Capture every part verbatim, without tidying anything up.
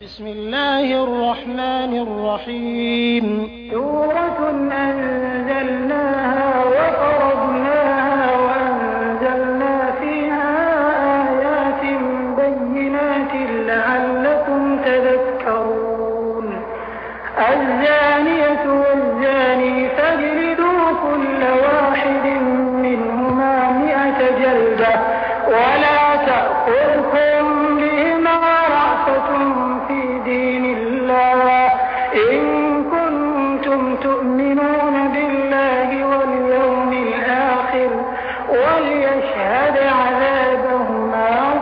بسم الله الرحمن الرحيم سورة أنزلناها وفرضناها وأنزلنا فيها آيات بينات لعلكم تذكرون الزانية والزاني فاجلدوا كل واحد منهما مئة جلدة ولا تأخذكم بهما رأفة في دين الله إن كنتم تؤمنون بالله واليوم الآخر وليشهد عذابهما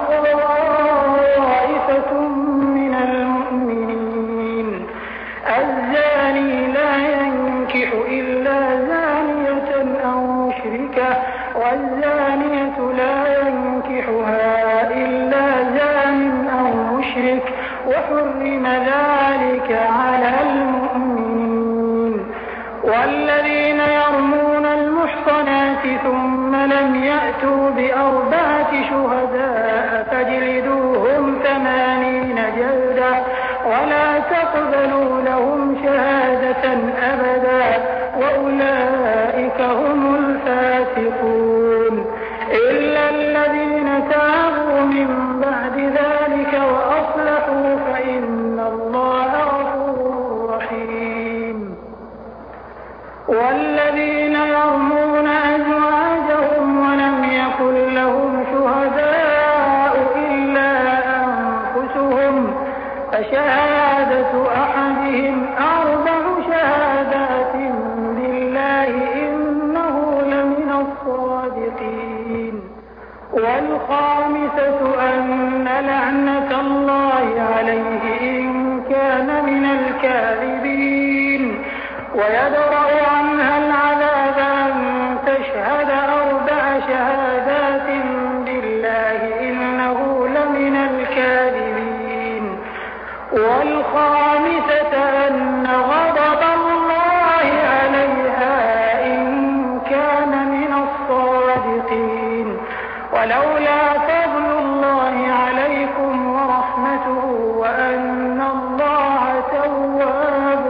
طائفة من المؤمنين الزاني لا ينكح إلا زانية أو مشركة والزانية لا ينكحها إلا زان أو مشرك وحرم ذلك على المؤمنين والذين يرمون المحصنات ثم لم يأتوا بأربعة شهداء فاجلدوهم ثمانين جلدة ولا تقبلوا لهم شهادة أبدا وأولئك هم الفاسقون إلا الذين تابوا من بعد ذلك وأصلحوا فإن الله غفور رحيم والذين يرمون أزواجهم ولم يكن لهم شهداء إلا أنفسهم فشهادة أحدهم أربع شهادات بالله إنه لمن الصادقين والخامسة أن لعنة الله عليه إن كان من الكاذبين ويدرأ عنها العذاب أن تشهد أربع شهادات بالله إنه لمن الكاذبين والخامسة أن غضب الله عليها إن كان من الصادقين ولولا فضل الله عليكم ورحمته وأن الله تواب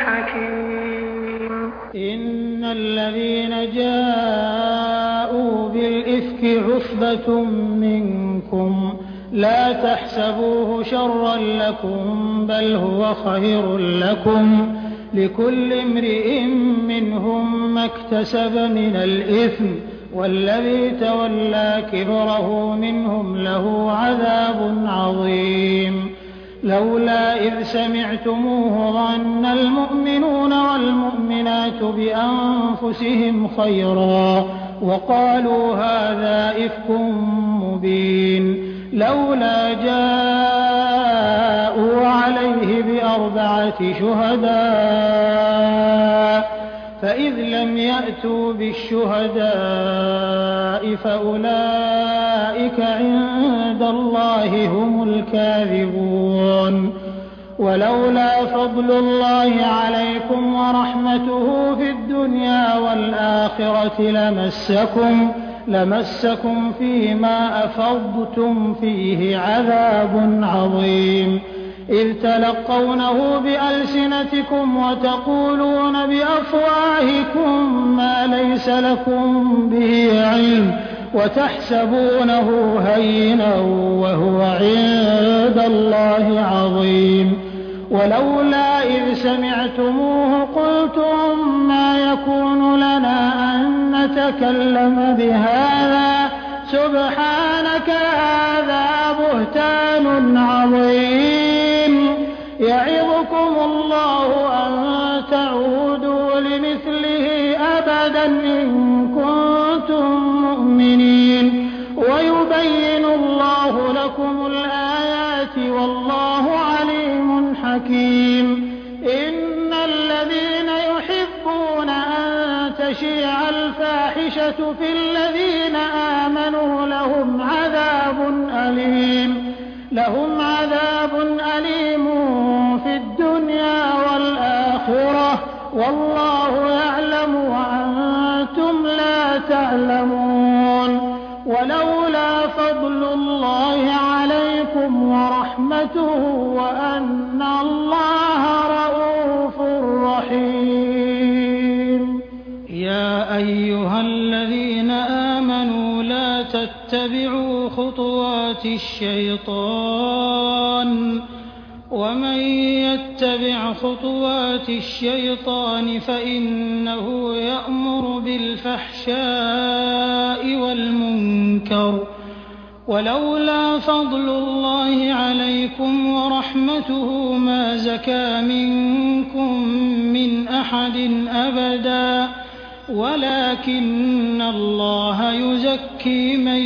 حكيم إن الذين جاءوا بالإفك عصبة منكم لا تحسبوه شرا لكم بل هو خير لكم لكل امرئ منهم ما اكتسب من الإثم والذي تولى كبره منهم له عذاب عظيم لولا إذ سمعتموه ظن المؤمنون والمؤمنات بأنفسهم خيرا وقالوا هذا إفك مبين لولا جاءوا عليه بأربعة شهداء فإذ لم يأتوا بالشهداء فأولئك عند الله هم الكاذبون ولولا فضل الله عليكم ورحمته في الدنيا والآخرة لمسكم لمسكم فيما أفضتم فيه عذاب عظيم إذ تلقونه بألسنتكم وتقولون بأفواهكم ما ليس لكم به علم وتحسبونه هينا وهو عند الله عظيم ولولا إذ سمعتموه قلتم ما يكون لنا أن نتكلم بهذا سبحانك هذا بهتان عظيم يعظكم الله أن تعودوا لمثله أبدا إن كنتم مؤمنين ويبين الله لكم الآيات والله عليم حكيم إن الذين يحبون أن تشيع الفاحشة في الذين آمنوا لهم عذاب أليم لهم عذاب أليم في الدنيا والآخرة والله يعلم وأنتم لا تعلمون ولولا فضل الله عليكم ورحمته وأن تتبعوا خطوات الشيطان ومن يتبع خطوات الشيطان فإنه يأمر بالفحشاء والمنكر ولولا فضل الله عليكم ورحمته ما زكى منكم من أحد أبدا ولكن الله يزكي من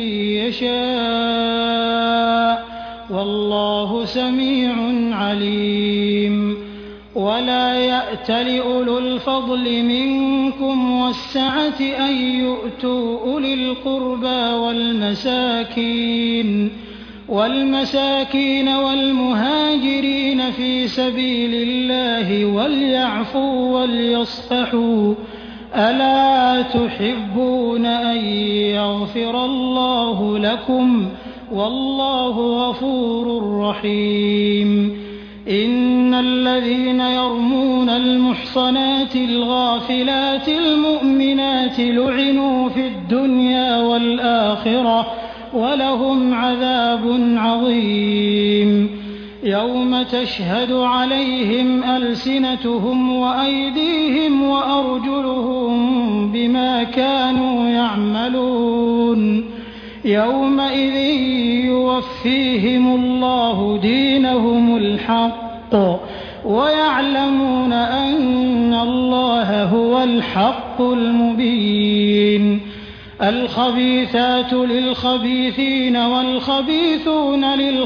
يشاء والله سميع عليم ولا يأت لأولو الفضل منكم والسعة أن يؤتوا أولي القربى والمساكين والمساكين والمهاجرين في سبيل الله وليعفوا وليصفحوا ألا تحبون أن يغفر الله لكم والله غفور رحيم إن الذين يرمون المحصنات الغافلات المؤمنات لعنوا في الدنيا والآخرة ولهم عذاب عظيم يوم تشهد عليهم ألسنتهم وأيديهم وأرجلهم بما كانوا يعملون يومئذ يوفيهم الله دينهم الحق ويعلمون أن الله هو الحق المبين الخبيثات للخبيثين والخبيثون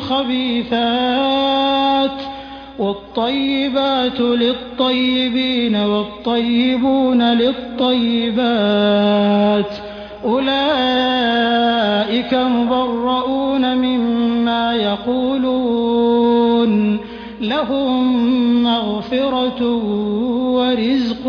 للخبيثات والطيبات للطيبين والطيبون للطيبات أولئك مبرؤون مما يقولون لهم مغفرة ورزق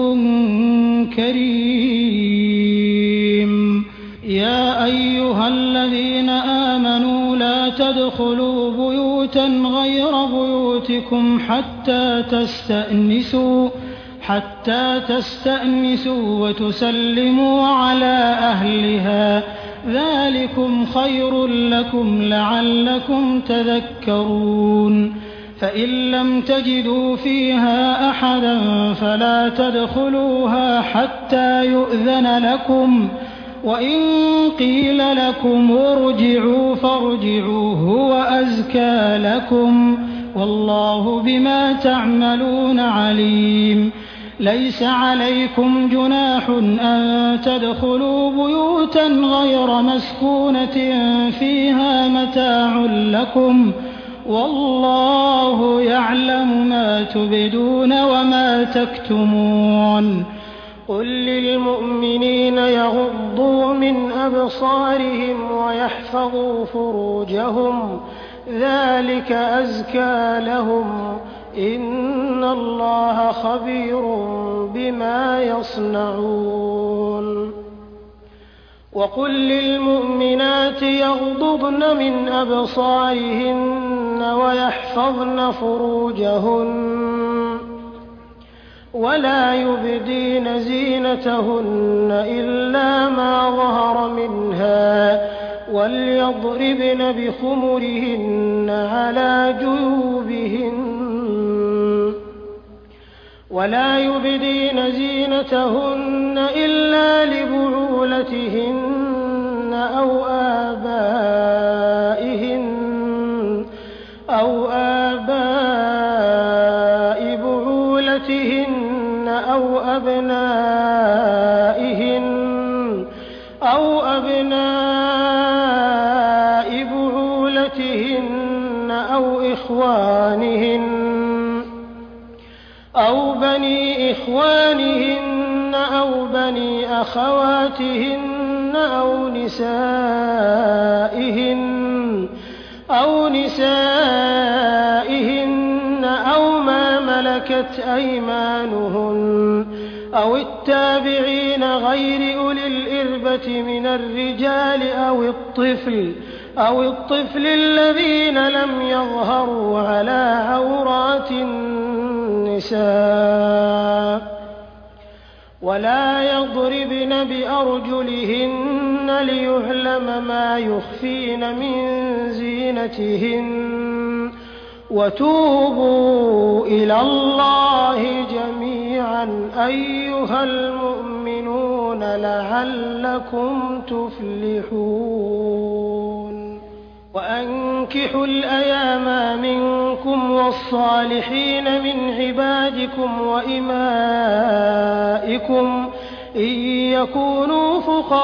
كريم يا أيها الذين آمنوا لا تدخلوا بيوتا غير بيوتكم حتى تستأنسوا حتى تستأنسوا وتسلموا على أهلها ذلكم خير لكم لعلكم تذكرون فإن لم تجدوا فيها أحدا فلا تدخلوها حتى يؤذن لكم وإن قيل لكم ارجعوا فارجعوا هو أزكى لكم والله بما تعملون عليم ليس عليكم جناح أن تدخلوا بيوتا غير مسكونة فيها متاع لكم والله يعلم ما تبدون وما تكتمون قل للمؤمنين يغضوا من أبصارهم ويحفظوا فروجهم ذلك أزكى لهم إن الله خبير بما يصنعون وقل للمؤمنات يغضضن من أبصارهن ويحفظن فروجهن ولا يبدين زينتهن إلا ما ظهر منها وليضربن بخمرهن على جيوبهن ولا يبدين زينتهن إلا لبعولتهن أو آبائهن أو آباء بعولتهن أو أبنائهن أو أبناء بعولتهن أو إخوانهن أو بني إخوانهن أو بني أخواتهن أو نسائهن أو نسائهن أو ما ملكت أيمانهن أو التابعين غير أولي الإربة من الرجال أو الطفل أو الطفل الذين لم يظهروا على عورات النساء ولا يضربن بأرجلهن ليعلم ما يخفين من زينتهن وتوبوا إلى الله جميعا أيها المؤمنون لعلكم تفلحون وأنكحوا الأيام منكم والصالحين من عبادكم وإمائكم إن يكونوا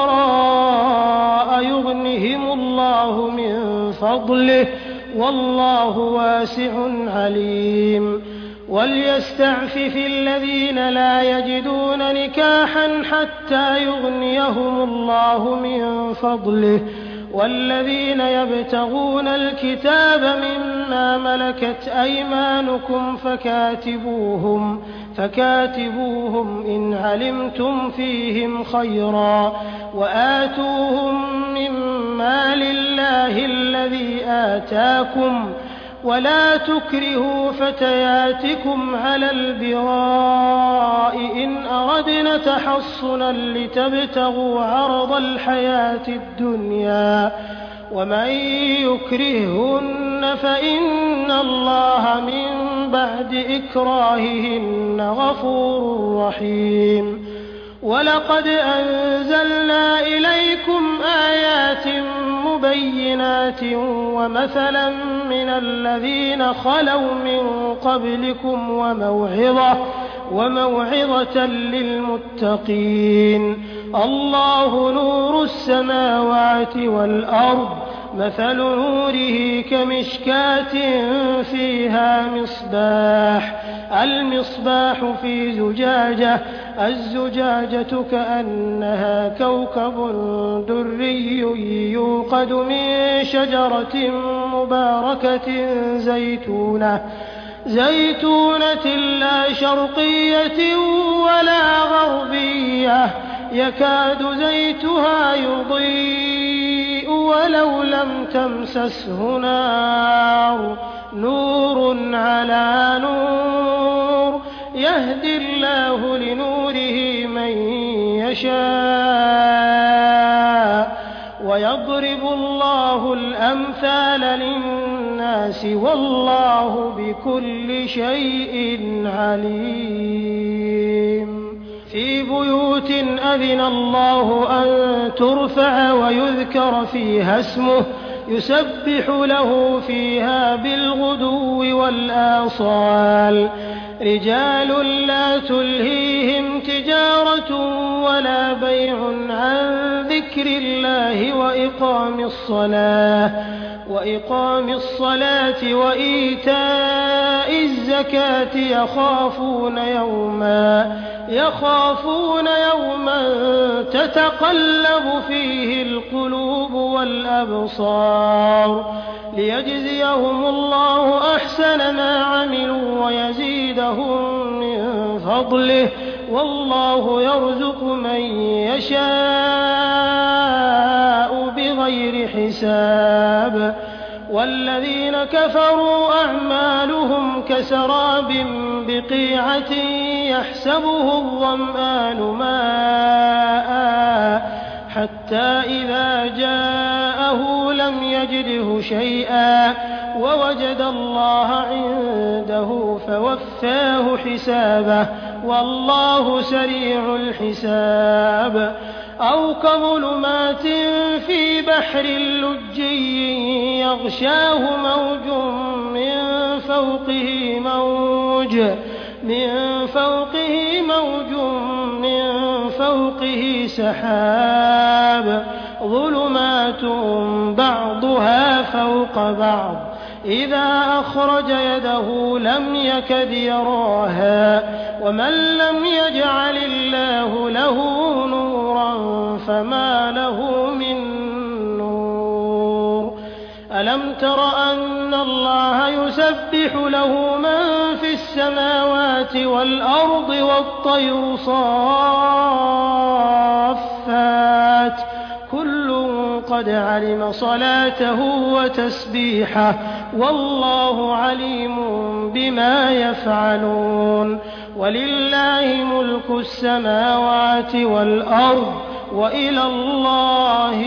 فقراء يغنهم الله من فضله والله واسع عليم وليستعفف الذين لا يجدون نكاحا حتى يغنيهم الله من فضله والذين يبتغون الكتاب مما ملكت أيمانكم فكاتبوهم فكاتبوهم إن علمتم فيهم خيرا وآتوهم من مال الله الذي آتاكم ولا تكرهوا فتياتكم على البغاء إن أردنا تحصنا لتبتغوا عرض الحياة الدنيا ومن يكرههن فإن الله من بعد إكراههن غفور رحيم ولقد أنزلنا إليكم آيات مبينات ومثلا من الذين خلوا من قبلكم وموعظة وموعظة للمتقين الله نور السماوات والأرض مثل نوره كمشكاة فيها مصباح المصباح في زجاجة الزجاجة كأنها كوكب دري يوقد من شجرة مباركة زيتونة زيتونة لا شرقية ولا غربية يكاد زيتها يضيء ولو لم تمسسه نار نور على نور يهدي الله لنوره من يشاء ويضرب الله الأمثال للناس والله بكل شيء عليم في بيوت أذن الله أن ترفع ويذكر فيها اسمه يسبح له فيها بالغدو والآصال رجال لا تلهيهم تجارة ولا بيع عن ذكر الله وإقام الصلاة وإقام الصلاة وإيتاء الزكاة يخافون يوما يخافون يوما تتقلب فيه القلوب والأبصار ليجزيهم الله أحسن ما عملوا ويزيدهم من فضله والله يرزق من يشاء بغير حساب والذين كفروا أعمالهم كسراب بقيعة يحسبه الظمآن ماء حتى إذا جاءه لم يجده شيئا ووجد الله عنده فوفاه حسابه والله سريع الحساب أو كظلمات في بحر لجي يغشاه موج من فوقه موج من فوقه موج من فوقه سحاب ظلمات بعضها فوق بعض إذا أخرج يده لم يكد يراها ومن لم يجعل الله له نورا فما له من نور ألم تر أن الله يسبح له من في السماوات والأرض والطير صافات كل قد علم صلاته وتسبيحه والله عليم بما يفعلون ولله ملك السماوات والأرض وإلى الله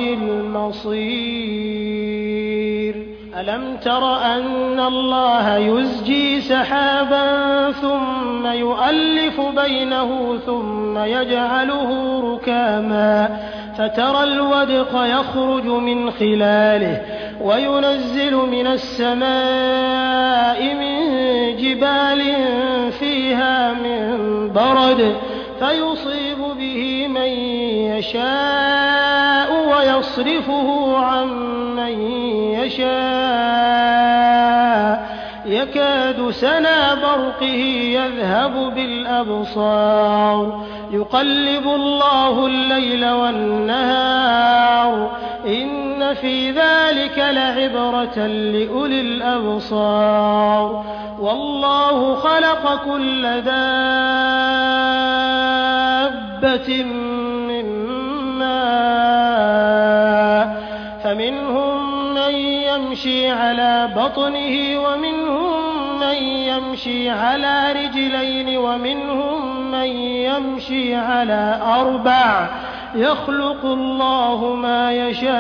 المصير. ألم تر أن الله يزجي سحابا ثم يؤلف بينه ثم يجعله ركاما فترى الودق يخرج من خلاله وينزل من السماء من جبال فيها من برد فيصيب به من يشاء ويصرفه عن من يشاء يكاد سنا برقه يذهب بالأبصار يقلب الله الليل والنهار إن في ذلك لعبرة لأولي الأبصار. والله خلق كل دابة من ماء فمنهم من يمشي على بطنه ومنهم من يمشي على رجلين ومنهم من يمشي على أربع يخلق الله ما يشاء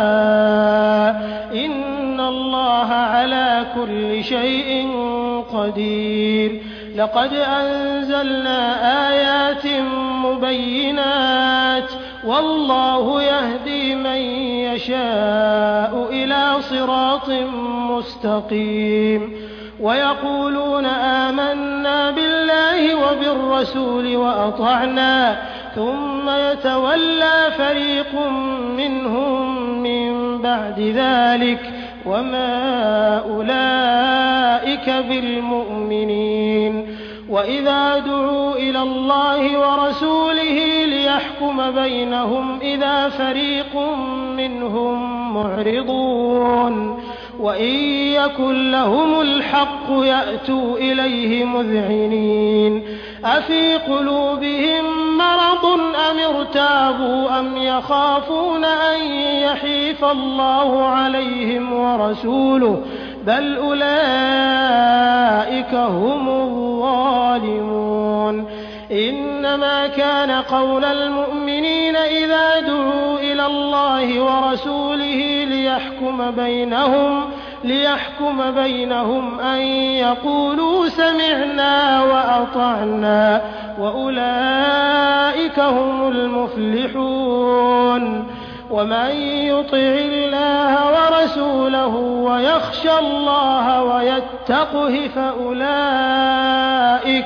إن الله على كل شيء قدير. لقد أنزلنا آيات مبينات والله يهدي من يشاء إلى صراط مستقيم. ويقولون آمنا بالله وبالرسول وأطعنا ثم يتولى فريق منهم من بعد ذلك وما أولئك بالمؤمنين. وإذا دعوا إلى الله ورسوله ليحكم بينهم إذا فريق منهم معرضون وإن يكن لهم الحق يأتوا إليه مذعنين أفي قلوبهم مرض أم ارتابوا أم يخافون أن يحيف الله عليهم ورسوله بل أولئك هم الظالمون. إنما كان قول المؤمنين إذا دعوا إلى الله ورسوله ليحكم بينهم ليحكم بينهم أن يقولوا سمعنا وأطعنا وأولئك هم المفلحون. ومن يطع الله ورسوله ويخشى الله ويتقه فأولئك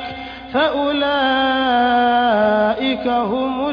فأولئك هم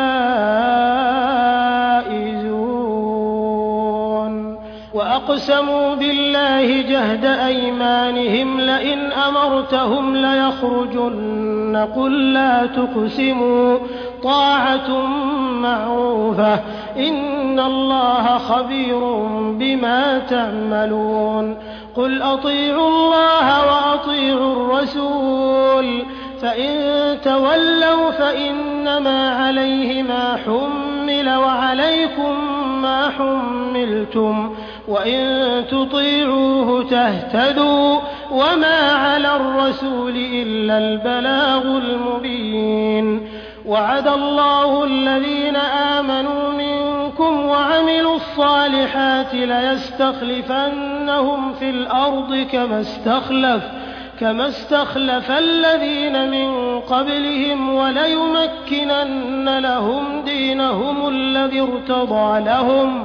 الفائزون. وأقسموا بالله جهد أيمانهم لئن أمرتهم ليخرجن قل لا تقسموا طاعة معروفة إن الله خبير بما تعملون. قل أطيعوا الله وأطيعوا الرسول فإن تولوا فإنما عليه ما حمل وعليكم ما حملتم وإن تطيعوه تهتدوا وما على الرسول إلا البلاغ المبين. وعد الله الذين آمنوا منكم وعملوا الصالحات ليستخلفنهم في الأرض كما استخلف كما استخلف الذين من قبلهم وليمكنن لهم دينهم الذي ارتضى لهم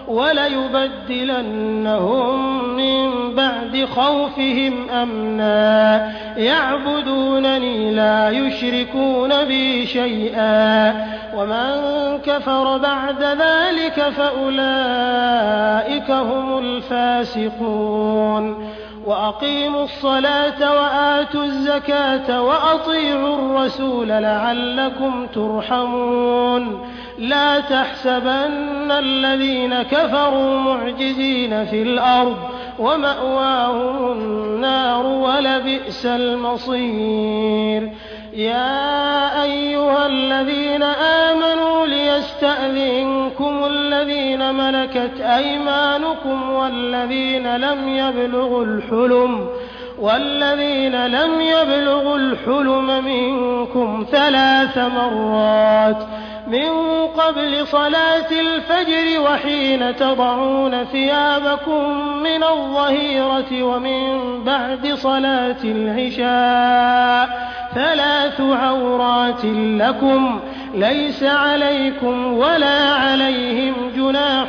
وليبدلنهم من بعد خوفهم أمنا يعبدونني لا يشركون بي شيئا ومن كفر بعد ذلك فأولئك هم الفاسقون. وأقيموا الصلاة وآتوا الزكاة وأطيعوا الرسول لعلكم ترحمون. لا تحسبن الذين كفروا معجزين في الأرض ومأواهم النار ولبئس المصير. يا أيها الذين آمنوا ليستأذنكم الذين ملكت أيمانكم والذين لم يبلغوا الحلم والذين لم يبلغوا الحلم منكم ثلاث مرات من قبل صلاة الفجر وحين تضعون ثيابكم من الظهيرة ومن بعد صلاة العشاء ثلاث عورات لكم ليس عليكم ولا عليهم جناح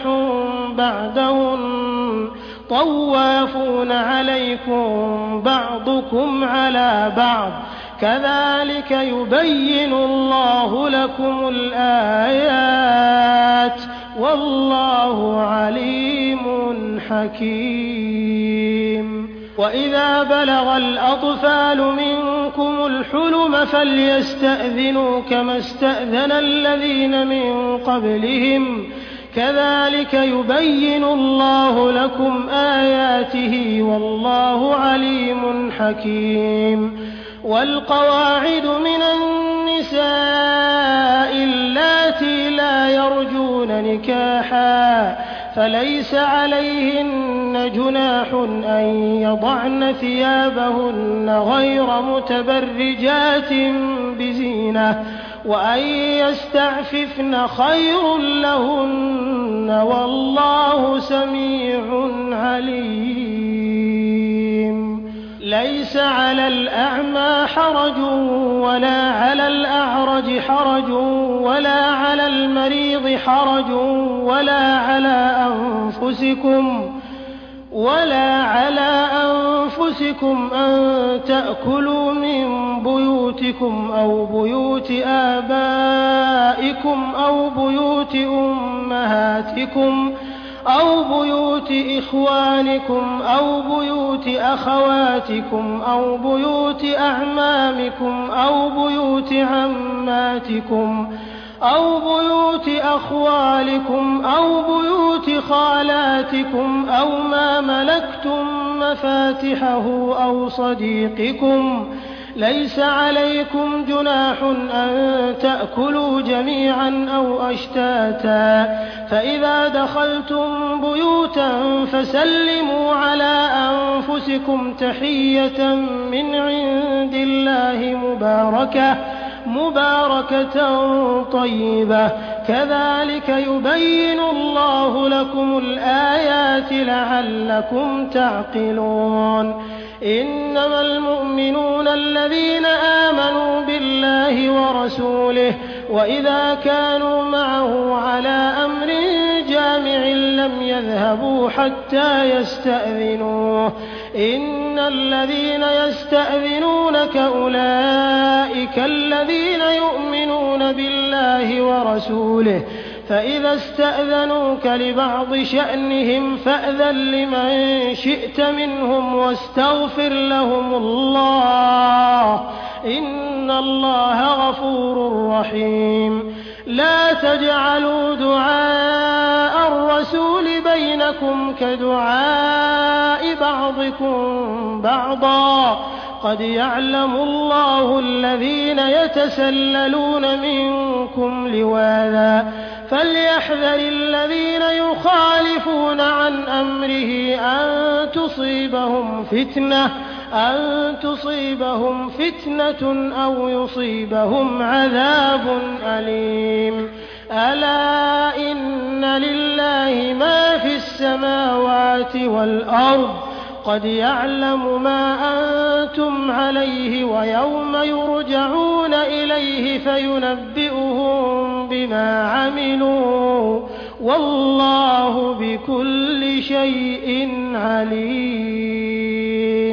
بعدهن طوافون عليكم بعضكم على بعض كذلك يبين الله لكم الآيات والله عليم حكيم. وإذا بلغ الأطفال منكم الحلم فليستأذنوا كما استأذن الذين من قبلهم كذلك يبين الله لكم آياته والله عليم حكيم. والقواعد من النساء اللاتي لا يرجون نكاحا فليس عليهن جناح أن يضعن ثيابهن غير متبرجات بزينة وأن يستعففن خير لهن والله سميع عليم. ليس على الأعمى حرج ولا على الأعرج حرج ولا على المريض حرج ولا على أنفسكم ولا على أنفسكم أن تأكلوا من بيوتكم أو بيوت آبائكم أو بيوت أمهاتكم أو بيوت إخوانكم أو بيوت أخواتكم أو بيوت أعمامكم أو بيوت عماتكم أو بيوت أخوالكم أو بيوت خالاتكم أو ما ملكتم مفاتحه أو صديقكم ليس عليكم جناح أن تأكلوا جميعا أو أشتاتا فإذا دخلتم بيوتا فسلموا على أنفسكم تحية من عند الله مباركة مباركة طيبة كذلك يبين الله لكم الآيات لعلكم تعقلون. إنما المؤمنون الذين آمنوا بالله ورسوله وإذا كانوا معه على أمر جامع لم يذهبوا حتى يستأذنوه إن الذين يستأذنونك أولئك الذين يؤمنون بالله ورسوله فإذا استأذنوك لبعض شأنهم فأذن لمن شئت منهم واستغفر لهم الله إن الله غفور رحيم. لا تجعلوا دعاء الرسول بينكم كدعاء بعضكم بعضا قد يعلم الله الذين يتسللون منكم لواذا فليحذر الذين يخالفون عن أمره أن تصيبهم فتنة أن تصيبهم فتنة أو يصيبهم عذاب أليم. ألا إن لله ما في السماوات والأرض قد يعلم ما أنتم عليه ويوم يرجعون إليه فينبئهم بما عملوا والله بكل شيء عليم.